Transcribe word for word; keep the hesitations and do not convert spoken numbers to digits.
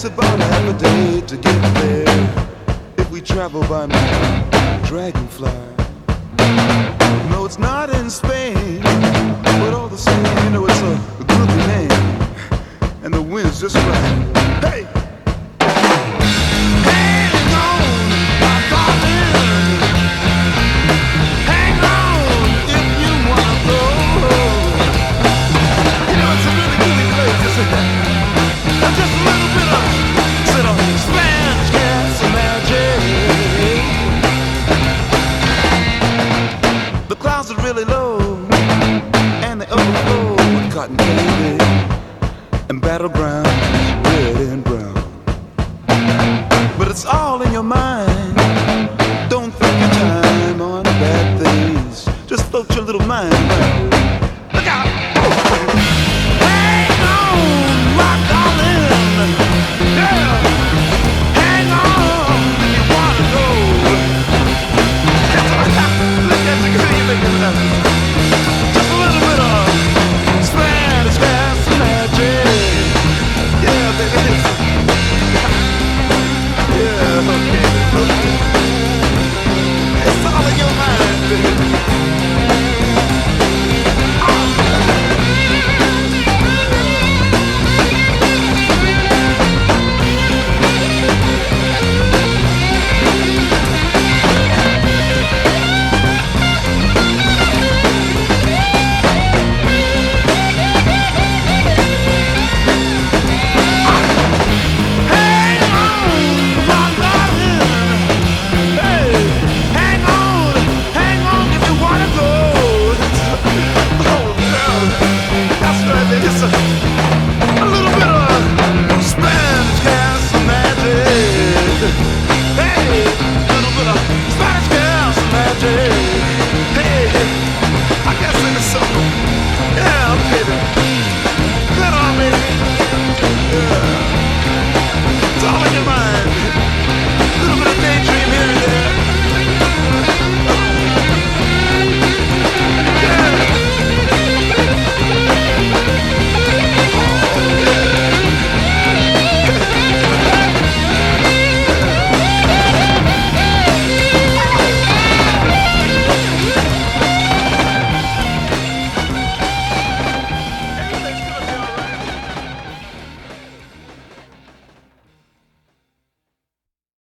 takes about half a day to get there if we travel by my dragonfly. No, it's not in Spain, but all the same, you know, it's a groovy name, and the wind's just right. Hey! Hang on, my darling. Hang on if you wanna go. You know, it's a really groovy place, isn't it? And just a little bit of sit on Spanish gas magic. The clouds are really low, and they overflow with cotton candy and battlegrounds, red and brown. But it's all in your mind. Don't think your time on bad things. Just float your little mind around.